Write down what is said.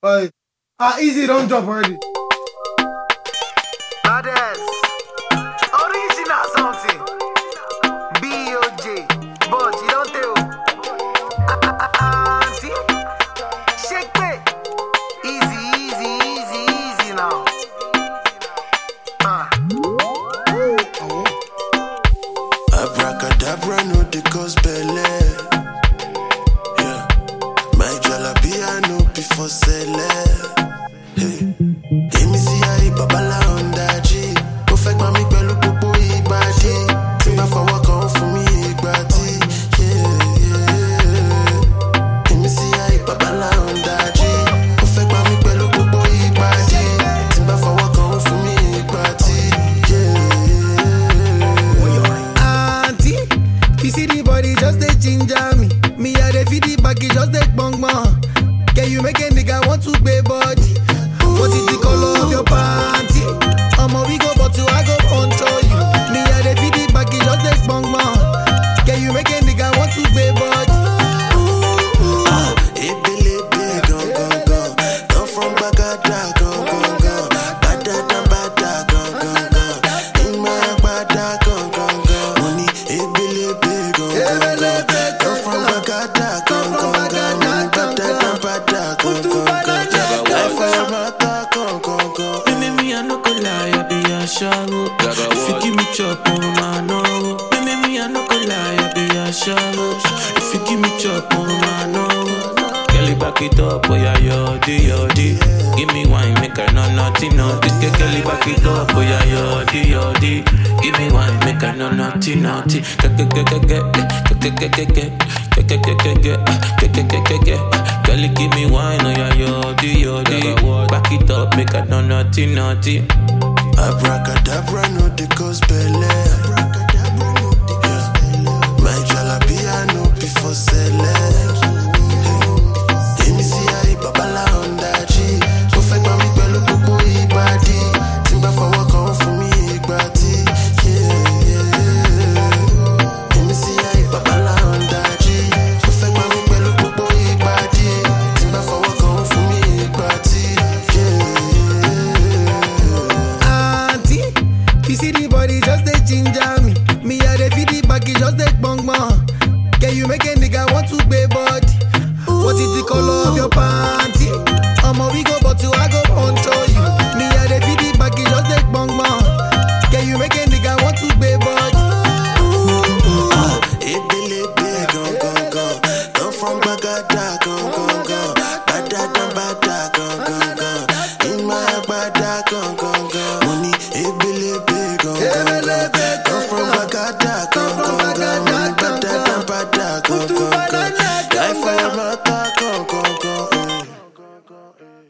But easy don't drop already. Others, original something. B.O.J. But you don't tell. See? Shake it. Easy now. Abracadabra no dey cause belle. Yeah. My jalapia no be for sale. Hey. Èmi sí ayé babalá ọ̀ndájì. Ó fẹ́ gbá mi pẹ̀lú gbogbo ìbàdí. Tí n bá fọwọ́ kan fún mi ìgbà tí. Èmi sí ayé babalá ọ̀ndájì. Ó fẹ́ gbá mi pẹ̀lú gbogbo ìbàdí. Tí n bá fọwọ́ kan fún mi ìgbà tí. Auntie, you see the body just dey ginger me. Me I dey feed the baggy just dey bong bong. Can you make a nigga want to pay body? What is the color of your panty? We go but I go control you. Me I dey feed the baggy just dey bong bong. Can you make a nigga want to pay body? Ebelebe gong gong gong. Come from Bagada gong gong gong. Bada gong gong gong. In my bada gong gong gong. Money ebelebe gong gong gong. Come from Bagada gong gong gong. Money bada gong gong gong. Life for your mata gong gong gong. Me I no go lie, I be a shallow. If you give me chop on my no. Me I no go lie, I be a shallow. If you give me chop on my no. Girl, back it up, oh yeah, yodi. Give me wine, make her no naughty. Girl, back it up, oh yeah, yodi. Give me wine, make her no naughty. Girl, give me wine, oh yeah, yodi. Back it up, make her no naughty. Abracadabra no dey cause belle. Yeah. My jalapia no be for sale. Èmi sí ayé babalá ọ̀ndájì. Ó fẹ́ gbá mi pẹ̀lú gbogbo ìbàdí. Tí n bá fọwọ́ kan fún mi ìgbà tí. Èmi sí ayé babalá ọ̀ndájì. Ó fẹ́ gbá mi pẹ̀lú gbogbo ìbàdí. Tí n bá fọwọ́ kan fún mi ìgbà tí. Auntie, you see the body just dey ginger me. Me I dey feed the baggy just dey bong bong. Can you make a nigga want to pay body? What is the color of your panty? We go but I go control you. Me I dey feed the baggy just dey bong bong. Can you make a nigga want to pay body? Ebelebe gong gong gong. Come from Bagada gong gong gong. Bada gong gong gong. In my bada gong gong gong. Money ebelebe gong gong gong. Come from Bagada gong gong gong. Money bada gong gong gong. Life